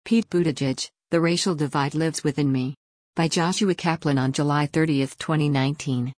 Pete Buttigieg, The Racial Divide Lives Within Me. By Joshua Kaplan on July 30, 2019.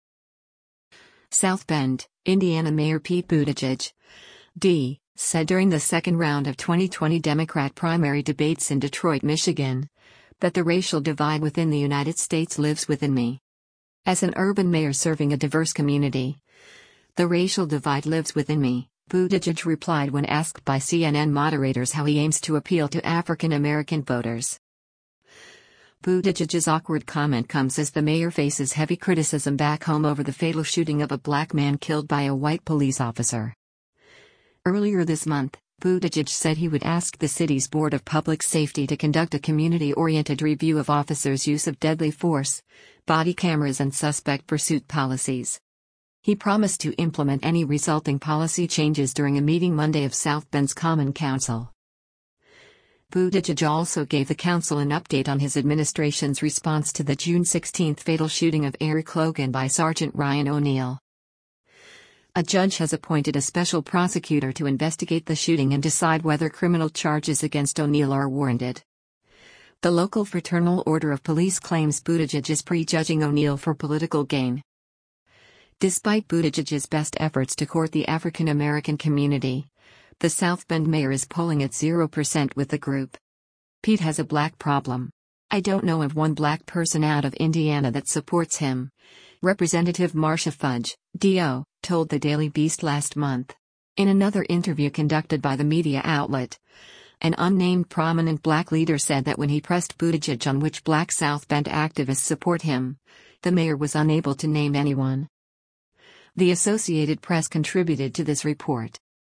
South Bend, Indiana Mayor Pete Buttigieg, D., said during the second round of 2020 Democrat primary debates in Detroit, Michigan, that the racial divide within the United States lives within me. As an urban mayor serving a diverse community, the racial divide lives within me, Buttigieg replied when asked by CNN moderators how he aims to appeal to African American voters. Buttigieg's awkward comment comes as the mayor faces heavy criticism back home over the fatal shooting of a black man killed by a white police officer. Earlier this month, Buttigieg said he would ask the city's Board of Public Safety to conduct a community-oriented review of officers' use of deadly force, body cameras and suspect pursuit policies. He promised to implement any resulting policy changes during a meeting Monday of South Bend's Common Council. Buttigieg also gave the council an update on his administration's response to the June 16 fatal shooting of Eric Logan by Sergeant Ryan O'Neal. A judge has appointed a special prosecutor to investigate the shooting and decide whether criminal charges against O'Neal are warranted. The local Fraternal Order of Police claims Buttigieg is prejudging O'Neal for political gain. Despite Buttigieg's best efforts to court the African American community, the South Bend mayor is polling at 0% with the group. Pete has a black problem. I don't know of one black person out of Indiana that supports him, Representative Marcia Fudge, D.O., told the Daily Beast last month. In another interview conducted by the media outlet, an unnamed prominent black leader said that when he pressed Buttigieg on which black South Bend activists support him, the mayor was unable to name anyone. The Associated Press contributed to this report.